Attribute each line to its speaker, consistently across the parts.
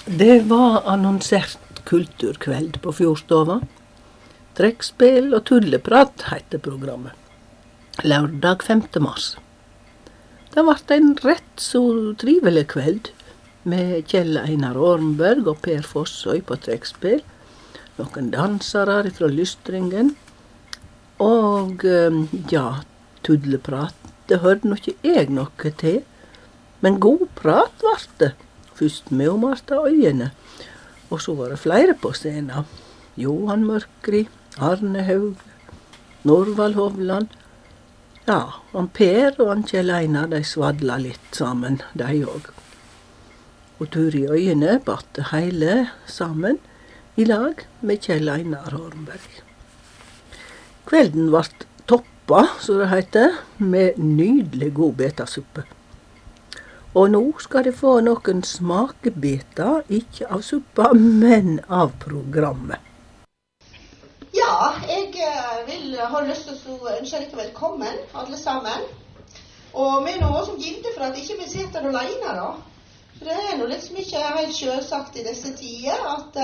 Speaker 1: Det var annonsert kulturkveld på Fjordstova. Trekkspill og tulleprat heter programmet. Lørdag 5. mars. Det ble en rett så trivelig kveld med Kjell Einar Ormberg og Per Fossøy på trekkspill, noen dansere fra Lystringen, og tulleprat. Det hørte nok ikke jeg noe til, men god prat var det. Først med og Marta Øyene, og så var det flere på scenen. Johan Mørkri, Arne Haug, Norvald Hovland. Ja, han Per og han Kjell Einar, de svadla litt sammen, de òg. Og Turi Øyene batte hele sammen i lag med Kjell Einar Ormberg. Kvelden ble toppa, så det heter, med nydelig god betasuppe. Og nå skal de få noen smakebiter, ikke av suppa, men av programmet.
Speaker 2: Ja, jeg har lyst til å ønske dere velkommen, alle sammen. Og vi er nå som ginte for at ikke vi sitter alene da. For det er nå liksom ikke helt selvsagt i disse tider at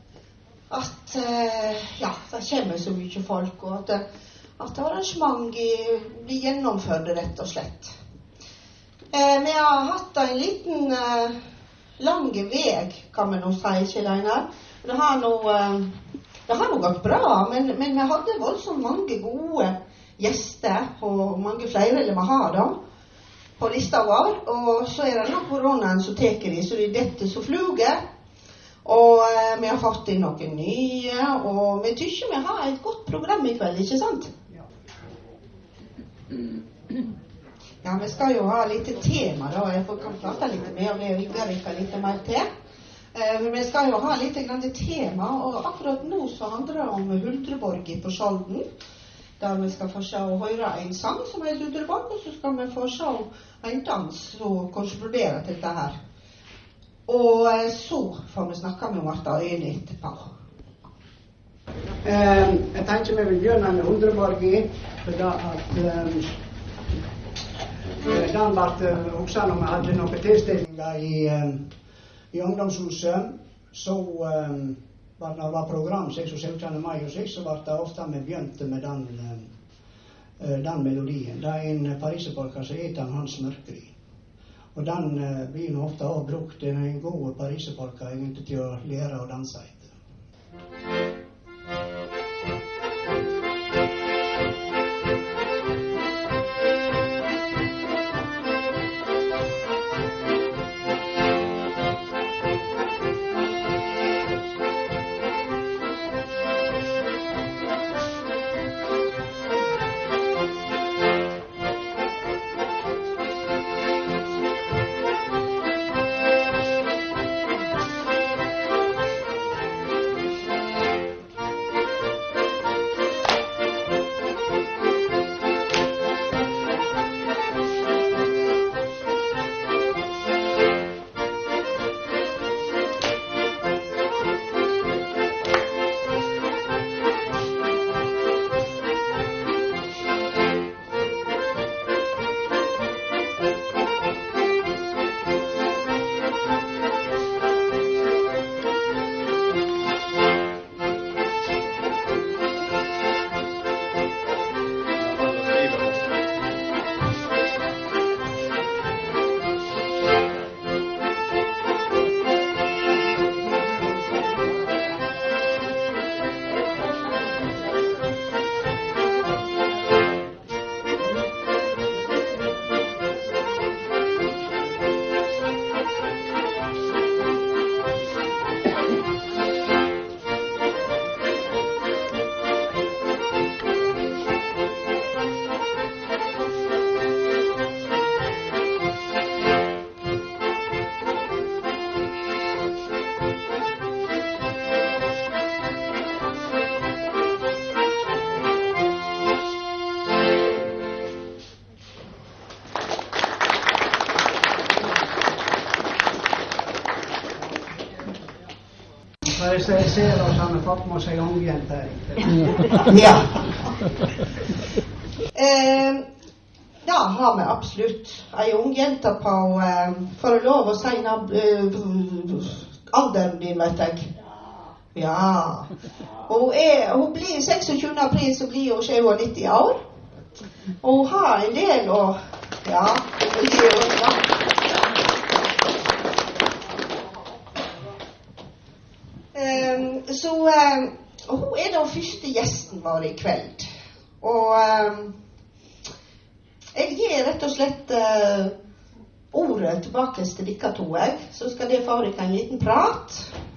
Speaker 2: det kommer så mye folk, og at arrangement blir gjennomført rett og slett. Vi har hatt en liten lang veg, kan vi nå si, Kjell Einar. Det har nå gått bra, men vi hadde voldsomt mange gode gjester, og mange flere ville vi ha da, på lista vår. Og så er det nå koronaen som teker i, så det er dette som fluger. Og vi har fått inn noen nye, og vi tykker vi har et godt program i kveld, ikke sant? Ja, vi skal jo ha litt tema da, jeg kan prate litt med, og det rigger ikke litt mer til. Men vi skal jo ha litt tema, og akkurat nå så handler det om Huldreborg på Skjolden, der vi skal få se og høre en sang som heter Huldreborg, og så skal vi få se en dans og korrespondere til dette her. Og så får vi snakke med Marta Øyene etterpå.
Speaker 3: Jeg tenker vi vil begynne med Huldreborg for da at den ble også når vi hadde noen tilstillinger i ungdomshuset, så når det var program 26. mai og 6, så ble det ofte vi begynte med den melodien. Det er en pariserpolka som heter Hans Mørkri. Og den blir nå ofte også brukt. Det er en god pariserpolka egentlig til å lære å danse etter. Jeg ser oss han har fått med seg ungjenter.
Speaker 2: Ja. Da har vi absolutt en ungjente på, for å lov å si alderen din, vet jeg. Ja. Hun blir 26. april, så blir hun 97 år. Og hun har en del, og ja, det blir jo bra. Så hun den første gjesten vår i kveld. Og jeg gir rett og slett ordet tilbake til dere to, så skal det få dere en liten prat.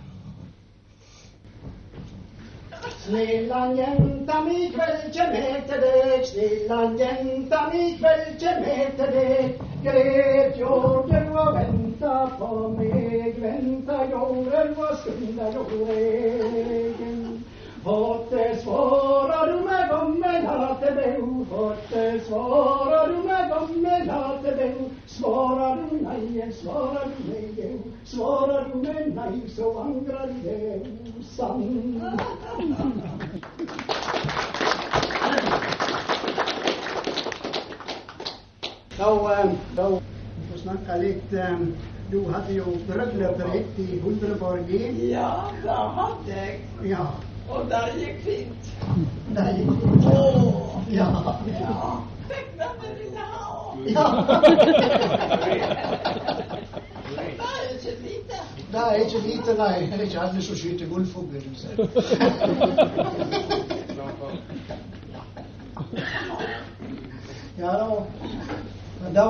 Speaker 3: Snillan jenta mi kveld kjem til deg, snillan jenta mi kveld kjem til deg. Gret jorden og venta på meg, venta jorden og skunda jorden. Hotte svarar du meg om en hatebeu, hotte svarar du meg om en hatebeu. Svarar du nei, svarar du nei, svarar du med nei, så angrar det sann. Da får snakke litt, du hadde jo brødløpet ditt i Hundreborg.
Speaker 4: Ja, da hadde jeg.
Speaker 3: Ja.
Speaker 4: Og det gikk fint.
Speaker 3: Det gikk fint. Ja.
Speaker 4: Ja. Pengene ville ha.
Speaker 3: Ja.
Speaker 4: Det ikke lite.
Speaker 3: Det ikke lite, nei. Det ikke alle som skyter gullfugler. Ja, da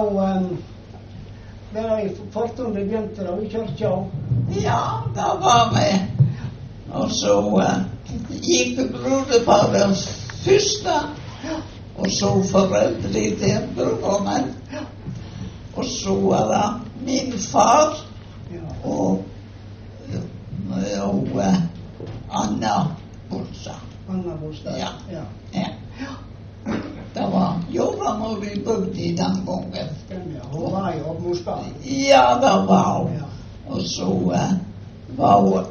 Speaker 3: i fortundet begynte da i kjørkja.
Speaker 4: Ja, da var vi. Og så gikk broderparet første, og så foreldre til broren. Og så var det min far og Anna Bolsa.
Speaker 3: Anna Bolsa,
Speaker 4: ja. Det var jobben når vi bodde i den gangen.
Speaker 3: Hun var i oppmorskap.
Speaker 4: Ja, det var hun. Og så var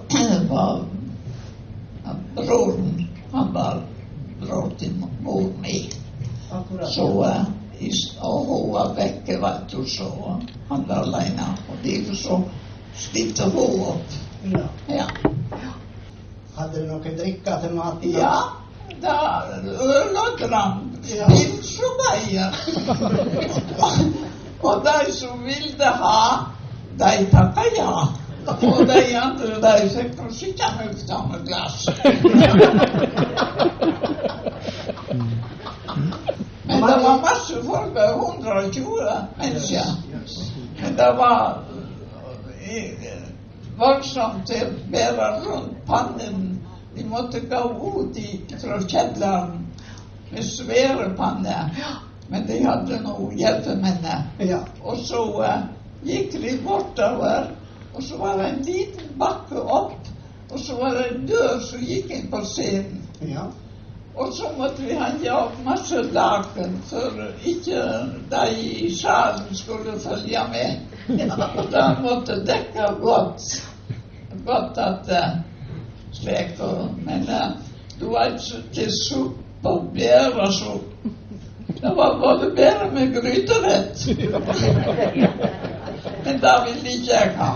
Speaker 4: broren, han var bror til mor mi. Så, og hun var vekke, vet du, så han var alene. Og derfor så stilte hun opp. Ja.
Speaker 3: Hadde du noe drikke til maten?
Speaker 4: Ja, da øl og dram, pils og beier. Og de som ville ha, de takket ja. Og de andre, de fikk å sitte med samme glass. Men det var masse folk, 120 mennesker. Men det var voldsomt til å bære rundt pannen. De måtte gå ut fra kjelleren med svære panner. Men de hadde noen hjelpemennene. Og så gikk de bortover. Og så var det en liten bakke opp, og så var det en dør som gikk inn på scenen. Ja. Og så måtte vi ha masse laken, for ikke de i salen skulle følge med. Og da måtte dekke godt at slik. Men du var ikke til suppe og bære, så det var både bære med gryterett. Men da ville ikke jeg ha.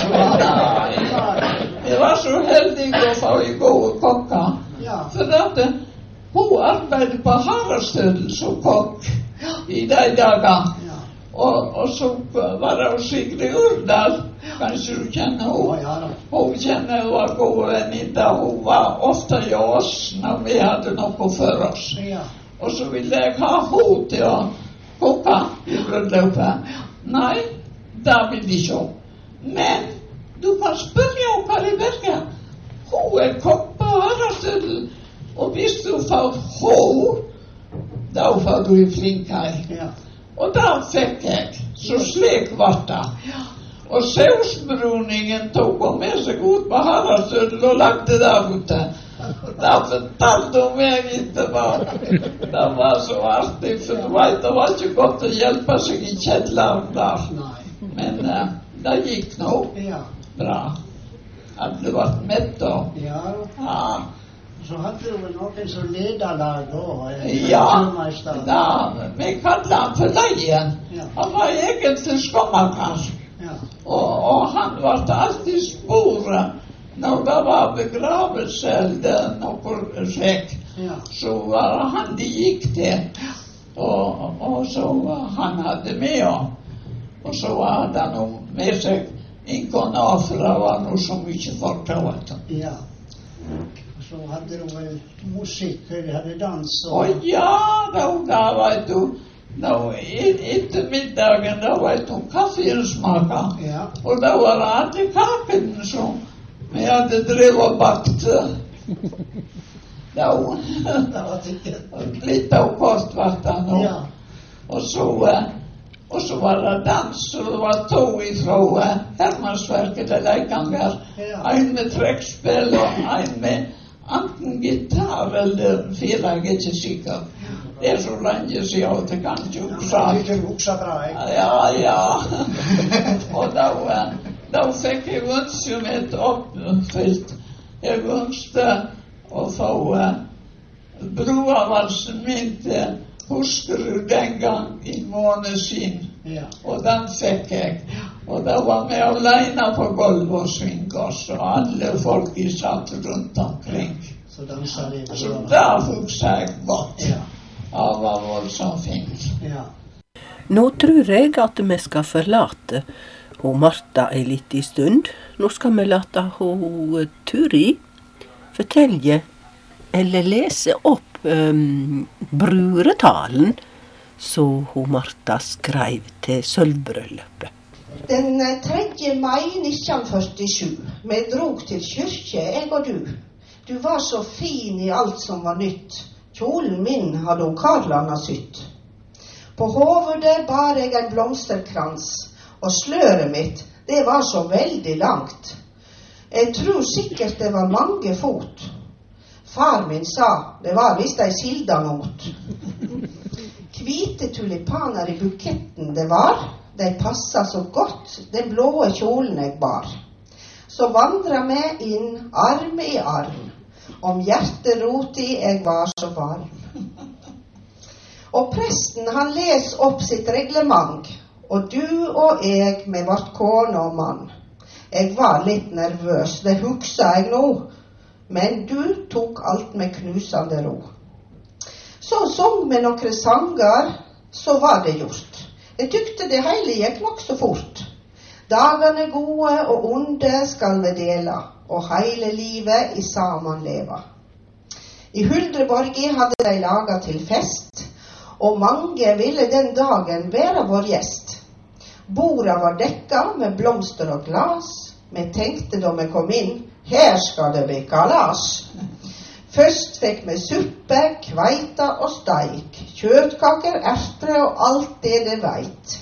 Speaker 4: Jeg var så heldig å få i gode kokker. For at hun arbeidet på Haraldstølen som kokk i de dager. Og så var det Sigrid Urdal. Kanskje du kjenner henne? Hun kjenner hun var god venninne. Hun var ofte i oss når vi hadde noe for oss. Og så ville jeg ha henne til å kokke i brødløpet. Nei, det vil de ikke. Men du kan spørre om hva de velger. Hun kokk på Haraldstølen. Og hvis du får henne, da får du i flinkhet. Og da fikk jeg. Så slik var det. Og sausbruningen tok hun med seg ut på Haraldstølen og lagde det ute. Da fortalte hun meg etterpå. Det var så artig, for du vet, det var ikke godt å hjelpe seg i kjelleren der. Men det gikk nå bra. Alle var mett da. Ja.
Speaker 3: Så hadde du vel noen som lederlag også?
Speaker 4: Ja, vi kallet han for Leien. Han var egentlig skommakast.
Speaker 3: Ja.
Speaker 4: Og han var alltid sporet når det var begravelse eller noe slik.
Speaker 3: Ja.
Speaker 4: Så var han de gikk til. Og så han hadde med ham. Og så hadde han med seg en kanal, for det var noe så mye fortalt.
Speaker 3: Ja. Så hadde de vel musikk, de hadde dans
Speaker 4: og ja, da vet du, etter middagen, da vet du, kaffen smaker.
Speaker 3: Ja.
Speaker 4: Og da var det alle kakene som vi hadde drevet og bakt. Da litt av kort var det nå.
Speaker 3: Ja.
Speaker 4: Og så var det dans, og det var to ifra Hermansverket eller Leikanger.
Speaker 3: Ja.
Speaker 4: En med trekkspill og en med enten gitar eller fire, jeg ikke sikker. Det så lenge siden, og det kan ikke huske.
Speaker 3: Det husker bra, jeg.
Speaker 4: Ja. Og da fikk jeg ønske mitt oppfylt. Jeg ønsket å få broavalsen min til Huskerud den gang i måned siden.
Speaker 3: Ja.
Speaker 4: Og den fikk jeg. Og da var vi alene på gulvet og svingås, og alle folk satt rundt omkring.
Speaker 3: Så danset de.
Speaker 4: Så da husker jeg godt.
Speaker 3: Ja.
Speaker 4: Det var voldsomt fint.
Speaker 3: Ja.
Speaker 1: Nå tror jeg at vi skal forlate hun Martha en liten stund. Nå skal vi late hun Turi fortelle eller lese opp bruretalen som hun Martha skrev til sølvbrølløpet.
Speaker 2: Den 3. mai 1947, vi drog til kyrkje, jeg og du. Du var så fin i alt som var nytt. Kjolen min hadde hun Karlana sytt. På hovedet bar jeg en blomsterkrans, og sløret mitt, det var så veldig langt. Jeg tror sikkert det var mange fot. Far min sa, det var visst ei sildanot. Hvite tulipaner i buketten det var, de passet så godt, den blåe kjolen jeg bar. Så vandret vi inn, arm i arm, om hjerteroti jeg var så varm. Og presten han les opp sitt reglement, og du og jeg med vårt kone og mann. Jeg var litt nervøs, det huksa jeg nå, men du tok alt med knusende ro. Så sang vi noen sanger, så var det gjort. Jeg tykte det hele gikk nok så fort. Dagene gode og onde skal vi dele, og hele livet i sammen leve. I Huldreborgi hadde de laget til fest, og mange ville den dagen være vår gjest. Bordet var dekket med blomster og glas. Vi tenkte da vi kom inn, her skal det bli kalas. Først fikk vi suppe, kveita og steik, kjøttkaker, erter og alt det veit.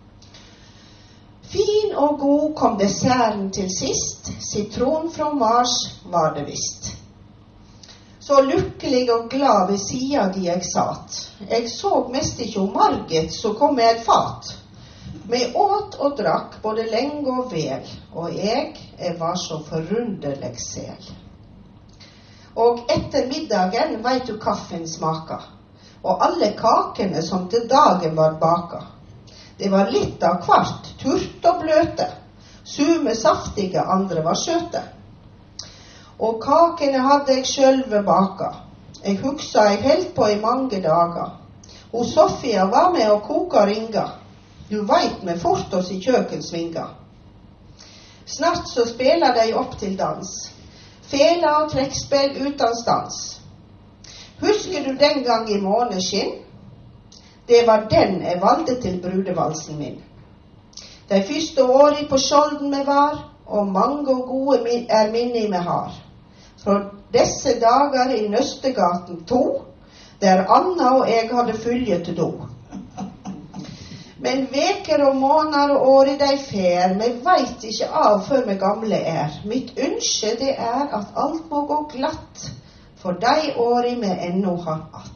Speaker 2: Fin og god kom desserten til sist, sitron fra Mars var det visst. Så lykkelig og glad ved siden de jeg satt. Jeg så mest ikke om Margit, så kom med et fat. Vi åt og drakk både lenge og vel, og jeg var så forunderlig sel. Og etter middagen vet du kaffen smaker, og alle kakene som til dagen var baka. Det var litt av kvart, turt og bløte, sume saftige, andre var søte. Og kakene hadde jeg sjølve baka. Jeg huksa jeg helt på i mange dager. Og Sofia var med å koka ringa. Du veit med fort oss i kjøkkensvinga. Snart så spelar de opp til dans. Fela og trekkspill uten stans. Husker du den gang i måneskinn? Det var den jeg valgte til brudevalsen min. De første årene på Skjolden vi var, og mange og gode minner vi har. Fra disse dager i Nøstegaten 2, der Anna og jeg hadde fylje til do. Men veker og måneder og år i de fer, vi vet ikke av før vi gamle er. Mitt ønske det er at alt må gå glatt, for de årene vi ennå har att.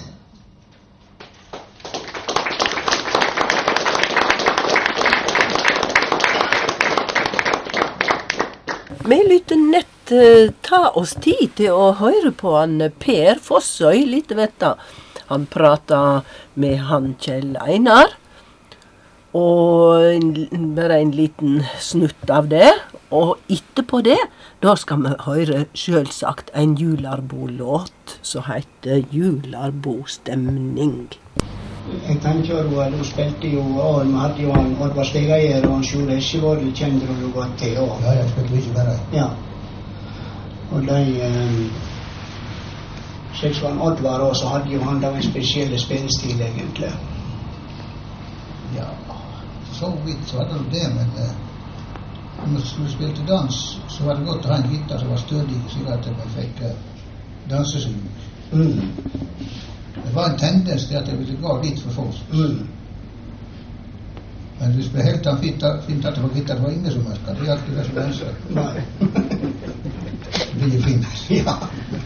Speaker 1: Vi lytter nett ta oss tid til å høre på han Per Fossøy, litt vet da. Han prater med han Kjell Einar. Og bare en liten snutt av det. Og etterpå det, da skal vi høre selvsagt en Jularbo-låt som heter Jularbo-stemning.
Speaker 3: Jeg tenker jo at du spilte jo, og vi hadde jo en Oddvar Stegeier og en Sjur Esjevård, du kjenner jo godt til også.
Speaker 5: Ja, jeg spilte ikke bare.
Speaker 3: Ja. Og de, slik som Oddvar også, hadde jo han da en spesiell spillestil egentlig.
Speaker 5: Ja, så vidt så hadde du det, men når du spilte dans, så var det godt å ha en gitar som var stødig, slik at vi fikk dansesyn. Det var en tendens til at det ville gå litt for folk. Men hvis det helt fint at det var gitar, det var ingen som merket. Det er alltid det som ønsker. Det blir fint.
Speaker 3: Ja.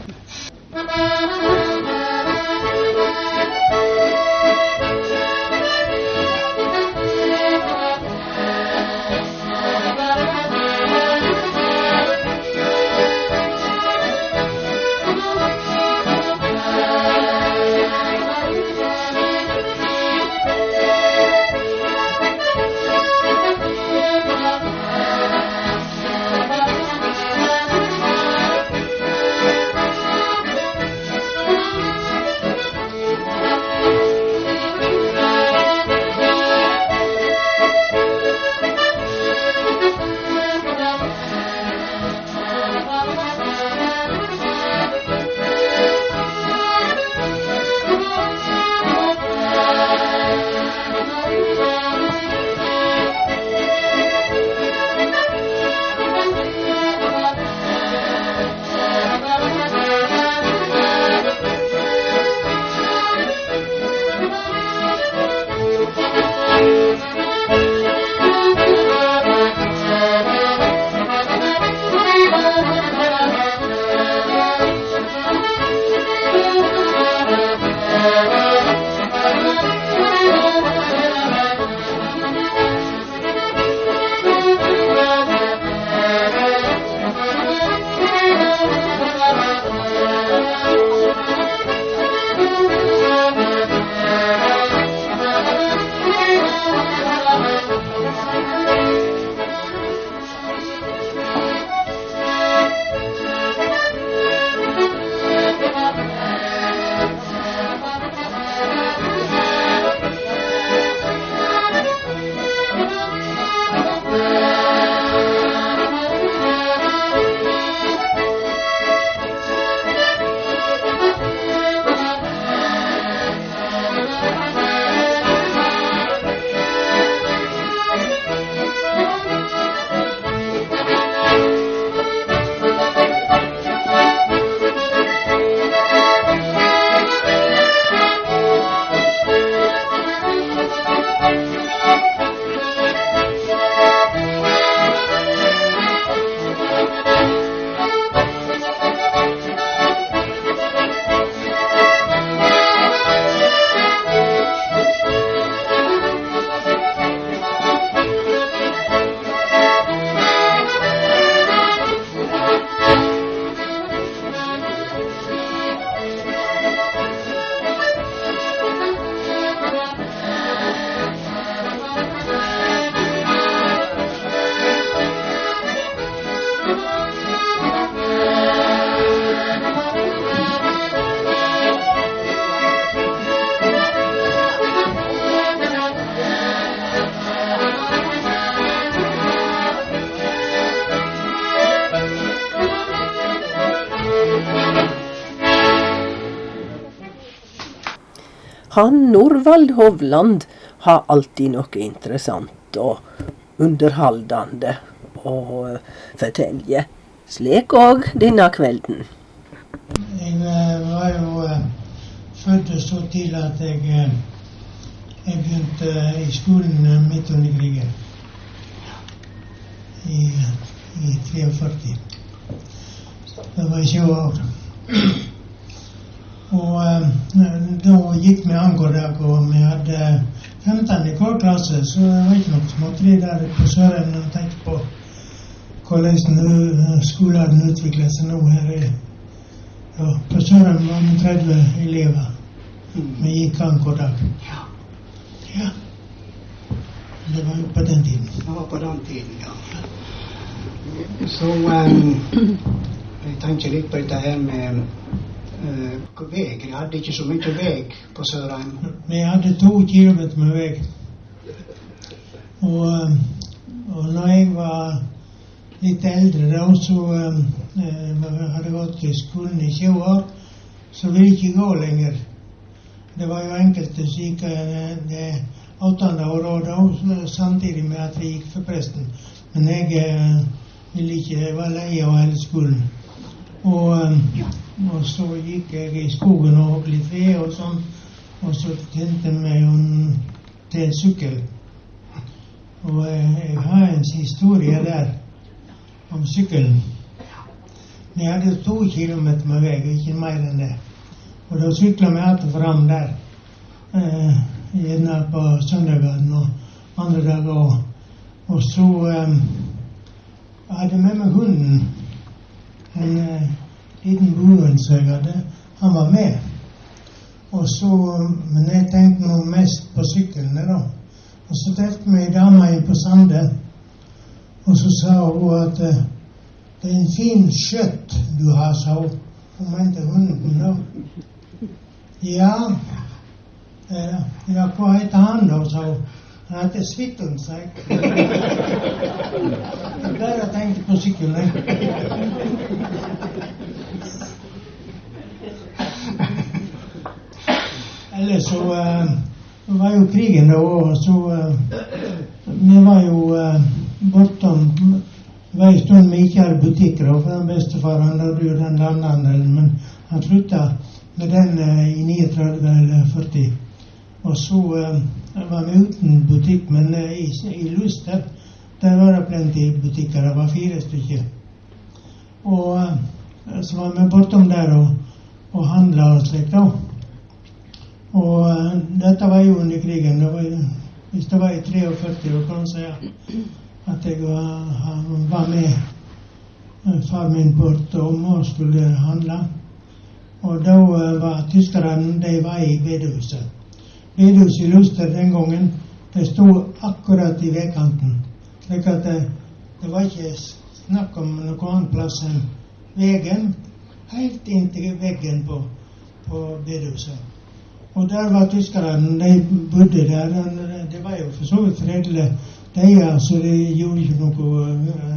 Speaker 1: Han Norvald Hovland har alltid noe interessant og underholdende å fortelle. Slik og denne kvelden.
Speaker 6: Jeg var jo født så til at jeg begynte i skolen midt under krigen. I 43. Det var 20 år. Og da gikk vi Angårdag, og vi hadde 15 i hver klasse, så det var ikke noe småtteri der på Søren og tenkte på hvordan skolen utviklet seg nå her. Ja, på Søren var vi 30 elever. Vi gikk Angårdag. Ja. Det var jo på den tiden.
Speaker 3: Det var på den tiden, ja. Så jeg tenker litt på dette her med vei. Jeg hadde ikke så mye vei på Sørheim.
Speaker 6: Vi hadde 2 kilometer med vei. Og når jeg var litt eldre da, så hadde gått i skolen i 20 år, så ville jeg ikke gå lenger. Det var jo enkelte syke det 8. året da, samtidig med at vi gikk for presten. Men jeg ville ikke, jeg var lei av hele skolen. Og så gikk jeg i skogen og hogg litt ved og sånn, og så tjente jeg meg til en sykkel. Og jeg har en historie der om sykkelen. Vi hadde 2 kilometer med vei, ikke mer enn det. Og da syklet vi alltid fram der, gjerne på søndagen og andre dager. Og så hadde jeg med meg hunden, en liten bruen som jeg hadde, han var med. Og så, men jeg tenkte noe mest på syklene da. Og så trefte vi en dame inn på Sande, og så sa hun at det er en fin skjøtt du har, sa hun. Hun mente hunden da. Ja, hva heter han da, sa hun. Han heter Svitten, sa jeg. Jeg bare tenkte på sykkelen. Ellers så var jo krigen da, og så vi var jo bortom. Det var en stund vi ikke hadde butikker, og for den bestefar han hadde jo den landhandelen, men han sluttet med den i 39 eller 40. Og så var vi uten butikk, men i Luster, der var det plenty butikker, det var 4 stykker. Og så var vi bortom der og handlet og slik da. Og dette var jo under krigen, hvis det var i 43, da kan man si at jeg var med far min bortom og skulle handle. Og da var tyskerne, de var i bedehuset. Bedehuset i Luster den gangen, det stod akkurat i veikanten. Slik at det var ikke snakk om noen annen plass enn vegen, helt inntil veggen på bedehuset. Og der var tyskerne, de bodde der, det var jo for så vidt fredelig. Så de gjorde ikke noe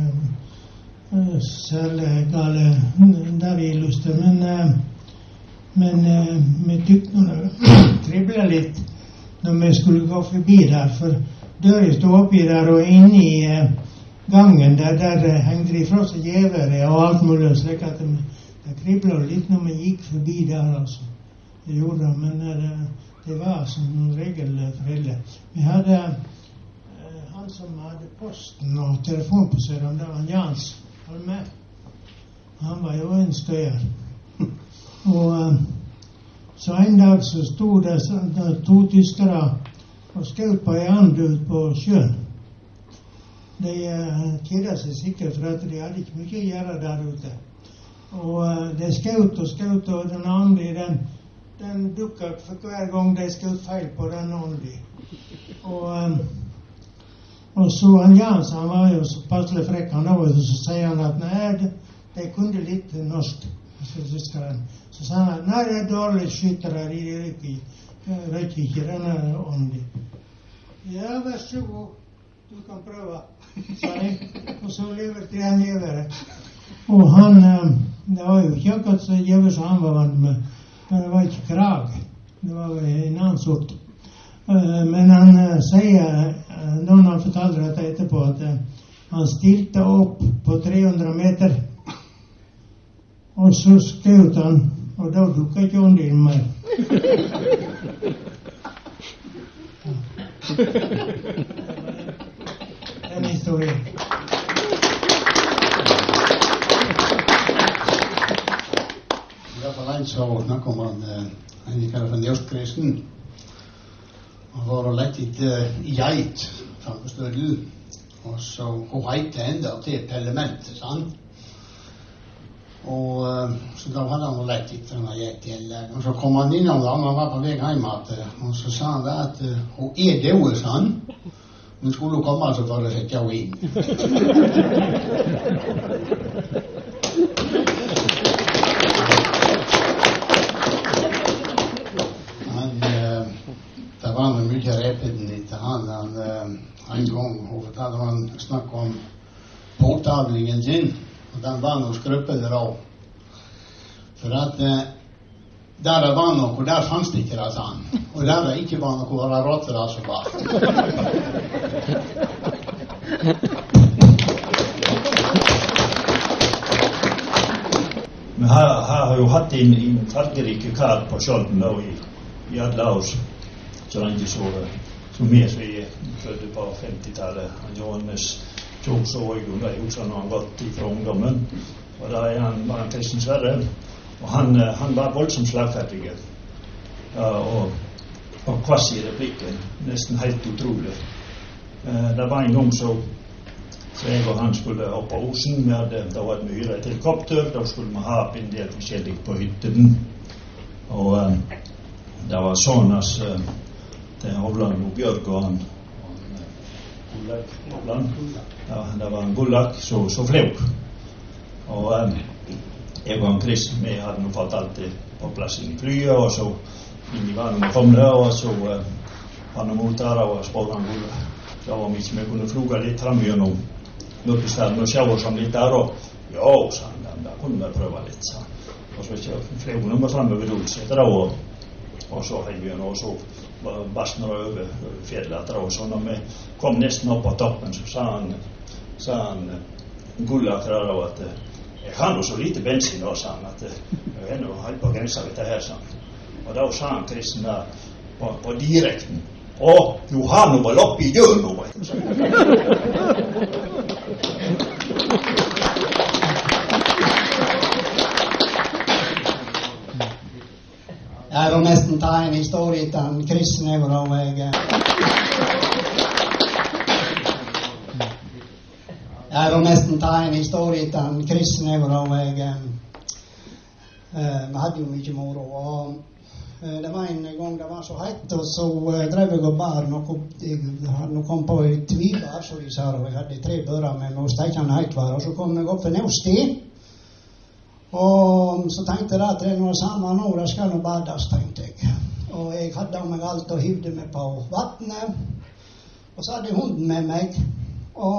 Speaker 6: særlig gale der i Luster, men vi tykte noe triblet litt når vi skulle gå forbi der, for døren stod oppi der, og inne i gangen der hengte de fra seg gjevere og alt mulig, slik at det kriblet litt når vi gikk forbi der, altså. Det gjorde det, men det var som regel fredelig. Vi hadde han som hadde posten og telefonpasseren, det var Jans Halme. Han var jo en støyer. Og så en dag så stod det 2 tyskere og skjøt på en and ut på sjøen. De kjedet seg sikkert for at de hadde ikke mye å gjøre der ute. Og de skjøt og skjøt, og den andre, den dukket for hver gang de skjøt feil på den andre. Og så han Jans, han var jo så passelig frekk, han også, så sier han at nei, de kunne litt norsk, så sa han at nei, det er dårlig skyttere, de røyker ikke denne ånden. Ja, vær så god, du kan prøve, sa jeg, og så leverte han gjevere. Og han, det var jo ikke akkurat så gjevere som han var vant med, det var ikke krag, det var en annen sort. Men han sier, når han fortalte dette etterpå, at han stilte opp på 300 meter, og så skjøt han, og da dukket ikke ånden mer. En historie.
Speaker 5: I hvert fall en så snakker om han vi kaller for Njøstkristen. Han var og lett etter geit fram på stødel, og så hun heite enda til Pellementet, sant? Og så da hadde han lett etter denne geitgjelden. Og så kom han innom da, han var på vei hjem, og så sa han da at hun døde, sa han. Men skulle hun komme, så får det sette henne inn. Det var noe mye repeten etter han en gang, og fortalte han snakket om påtavlingen sin, og den var noe skrøpelig rav. For at der det var noe, og der fanns det ikke det, sa han. Og der det ikke var noe, var det rått det som var.
Speaker 7: Men her har jo hatt en fargerike kar på Skjolden da i alle år. Så han ikke så mer som jeg fødte på 50-tallet. Han Johannes tog så jeg jo det huset når han gått fra ungdommen. Og da var han kristen Sverre. Og han var voldsomt slagferdig. Og kvass i replikken. Nesten helt utrolig. Det var en gang så jeg og han skulle opp på Osen. Det var et mye et helikopter. Da skulle vi ha en del forskjellig på hytten. Og det var sånn at det Hovland og Bjørg og han Gullak Hovland. Ja, det var en Gullak så fløy. Og jeg og han Chris, vi hadde nå fått alltid på plass inn i flyet, og så inn i vannet kom det, og så var han mot der, og spurte han Gullak. Så om ikke vi kunne fluga litt frem gjennom Mørkesfjorden og sjå oss litt der, og ja, sa han, da kunne vi prøve litt, sa han. Og så fløy hun nummer frem over Olseter, og så hadde vi og så basten over fjellet og så når vi kom nesten opp på toppen så sa han Gullak der at jeg har noe så lite bensin da, sa han, at jeg er noe helt på grensa dette her, sa han. Og da sa han Kristen der på direkten du har noe vel oppi gjør noe.
Speaker 3: Jeg vil nesten ta en historie til han kristne og jeg vil nesten ta en historie til han kristne og vi hadde jo mye moro og det var en gang det var så hett og så drev jeg og bar noe jeg kom på et tvibar så de sa og jeg hadde 3 bører med meg og stekene hett var og så kom jeg opp for Neusti. Og så tenkte jeg at det noe samme nå, det skal nå bades, tenkte jeg. Og jeg hadde av meg alt og hivde meg på vattnet. Og så hadde hunden med meg. Og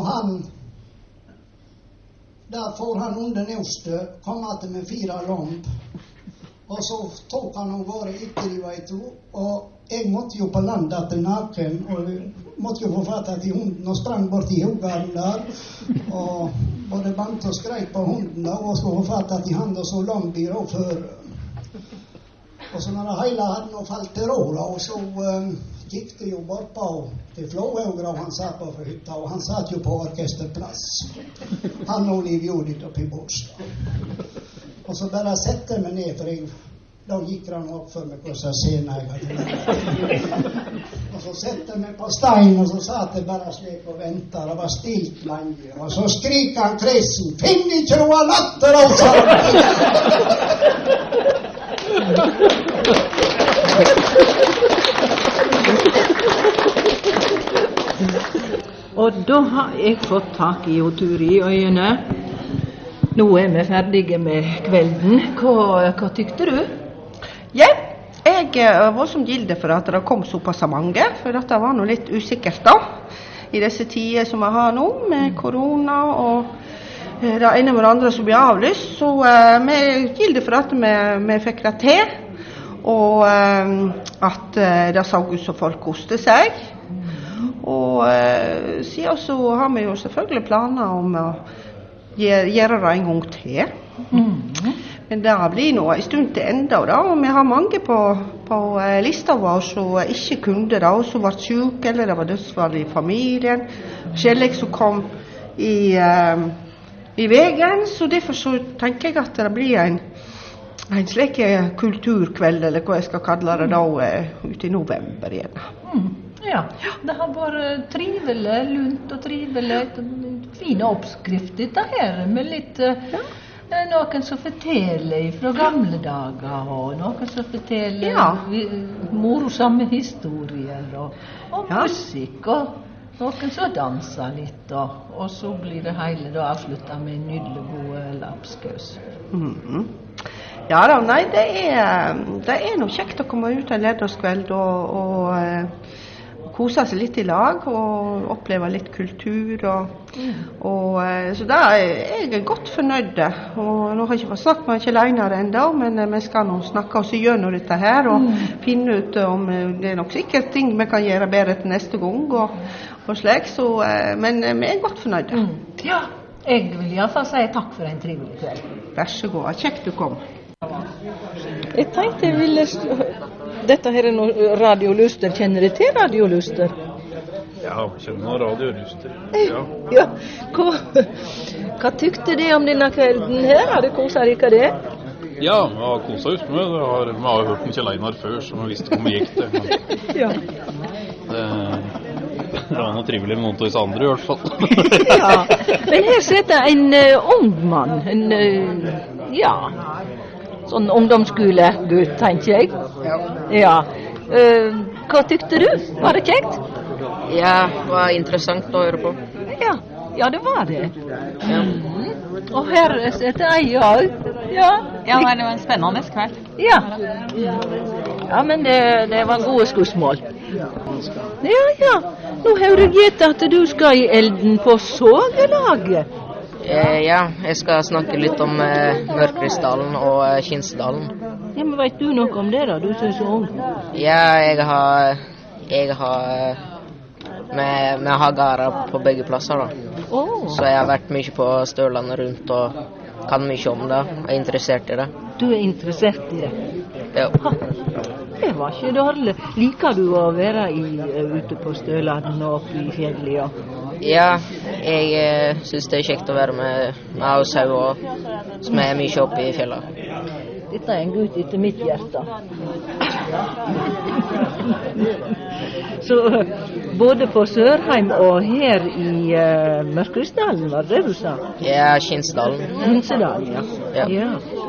Speaker 3: der får han under Neuste, kom at med 4 lomp. Og så tok han og var etter de var to. Og jeg måtte jo på landet til naken, og måtte jo få fatt i hunden og sprang bort i hoggaren der. Og både bandt og skrek på hunden der, og skulle få fatt i han og så langt i råd før. Og så når det hele hadde nå falt til råd, og så gikk det jo bort på til Flåhauger, og han satt på for hytta, og han satt jo på orkesterplass. Han og Liv Judith oppi Båstad. Og så bare sette meg ned, for da gikk han opp for meg på seg scenen jeg hadde med. Og så sette jeg meg på stein, og så satt jeg bare slik og ventet, det var stilt lenge. Og så skriker han Kristen, finn ikke noe latter av seg!
Speaker 1: Og da har jeg fått tak i Turi i øynene. Nå er vi ferdige med kvelden. Hva tykte du?
Speaker 2: Ja, jeg var som gilde for at det kom såpass mange, for at det var noe litt usikkert da, i disse tider som vi har nå, med korona og det ene med det andre som blir avlyst, så vi gilde for at vi fikk det til, og at det så ut som folk koste seg, og siden så har vi jo selvfølgelig planer om å gjøre det en gang til. Men det blir nå en stund til enda da, og vi har mange på lista vår som ikke kunde da, som var syke, eller det var dødsfall i familien, forskjellig som kom i veien, så derfor så tenker jeg at det blir en slik kulturkveld, eller hva jeg skal kalle det da, ute i november igjen.
Speaker 8: Ja, det har vært trivelig, lunt og trivelig, fine oppskrift dette her, med litt noen som forteller fra gamle dager, og noen som forteller morosamme historier, og musikk, og Noen så danser litt, og så blir det hele da avsluttet med en nydelig god lapskaus.
Speaker 2: Ja da, nei, det er noe kjekt å komme ut en lørdagskveld og kose seg litt i lag og oppleve litt kultur så da er jeg godt fornøyd. Og nå har jeg ikke fått snakket med Kjell-Einar enda, men vi skal nå snakke oss gjennom dette her og finne ut om det er nok sikkert ting vi kan gjøre bedre til neste gang og slik, men vi er godt fornøyde.
Speaker 8: Ja, jeg vil i hvert fall si takk for en trivelig kveld.
Speaker 2: Vær så god, kjekt du kom.
Speaker 8: Jeg tenkte jeg ville... Dette her er noe Radio Luster. Kjenner du til Radio Luster?
Speaker 9: Ja, kjenner noe Radio Luster.
Speaker 8: Ja. Hva tykte du om denne kvelden her? Har du koset deg det?
Speaker 9: Ja, vi har koset oss med. Vi har hørt en Kjell-Einar før, som vi visste hvor vi gikk det.
Speaker 8: Ja.
Speaker 9: Det var noe trivelig med noen av oss andre i hvert fall.
Speaker 8: Ja, men her sitter en ung mann, sånn ungdomsskolegutt, tenker jeg. Ja. Hva tykte du? Var det kjekt?
Speaker 10: Ja, det var interessant å høre på.
Speaker 8: Ja, det var det. Og her sitter jeg òg. Ja,
Speaker 10: det var en spennende kveld.
Speaker 8: Ja, men det var gode skussmål. Ja. Nå har du gitt at du skal i elden på sågelaget.
Speaker 10: Ja, jeg skal snakke litt om Mørkrysdalen og Kinsdalen.
Speaker 8: Ja, men vet du noe om det da? Du ser så ung.
Speaker 10: Ja, jeg har med hagarer på begge plasser da. Så jeg har vært mye på Størlandet rundt og kan mye om det. Jeg er interessert i det.
Speaker 8: Du er interessert i det?
Speaker 10: Ja.
Speaker 8: Det var ikke dårlig. Liker du å være ute på Størlandet og oppe i fjellet?
Speaker 10: Ja, jeg synes det er kjekt å være med Aushaug som er mye oppe i fjellet.
Speaker 8: Dette er en gutt etter mitt hjerte. Så både på Sørheim og her i Mørkrysdalen, var det du sa?
Speaker 10: Ja, Kinsdalen.
Speaker 8: Kinsdalen, ja.